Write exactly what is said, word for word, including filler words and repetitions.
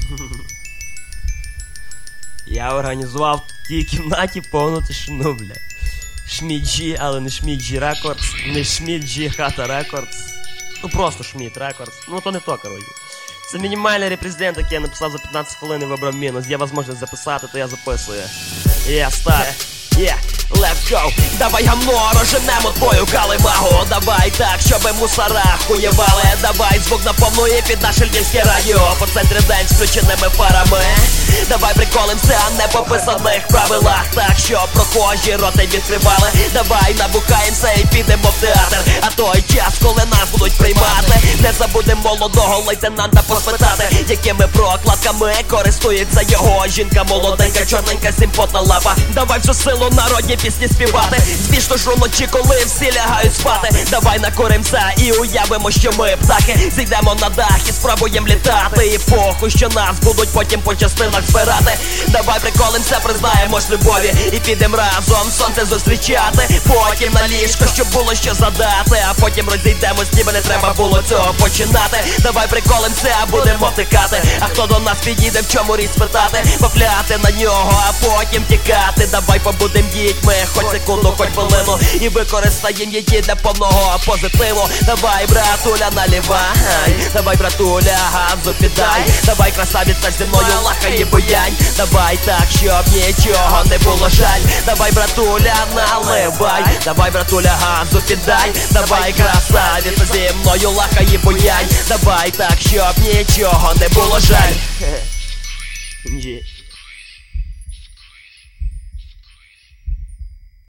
Я організував в тій кімнаті повну тишину, бля. Шміджі, але не Шміджі Рекордс, не Шміджі Хата Рекордс. Ну просто Шмід Рекордс. Ну то не то, коротше. Це мінімальний репрезент, який я написав за п'ятнадцять хвилин і вибрав мінус. Є можливість записати, то я записую. Є, старт. Є, let's go. Давай гамно, розженемо твою калимагу. Давай так, щоби мусора хуєвали. Давай звук на повну і під наше львівське радіо. По центрі день з включеними фарами. Давай приколимся, а не по писаних правилах. Так, що прохожі роти відкривали. Давай набухаємося і підемо в театр. А той час, коли нас будуть приймати, не забудем молодого лейтенанта поспитати, якими прокладками користується його жінка молоденька, чорненька, симпотна лапа. Давай всю силу народні пісні співати. Звісно ж уночі, коли всі лягають спати. Давай накоримся і уявимо, що ми птахи. Зійдемо на дах і спробуємо літати. І похуй, що нас будуть потім по частинах збирати. Давай приколимся, признаємось любові і підем разом сонце зустрічати. Потім на ліжко, щоб було що задати. А потім розійдемось, ніби не треба було цього починати. Давай приколимся, будемо втикати. А хто до нас підійде, в чому річ спитати, попляти на нього, а потім тікати. Давай побудем дітьми, хоч секунду, хоч хвилину, і використаєм її для повного позитиву. Давай, братуля, наливай. Давай, братуля, газу піддай. Давай, красавіця, зі мною лахай і буянь. Давай так, щоб нічого не було жаль. Давай, братуля, наливай. Давай, братуля, газу піддай. Давай, красавіця, зі мною лахай і буянь. Давай так, щоб нічого не було жаль.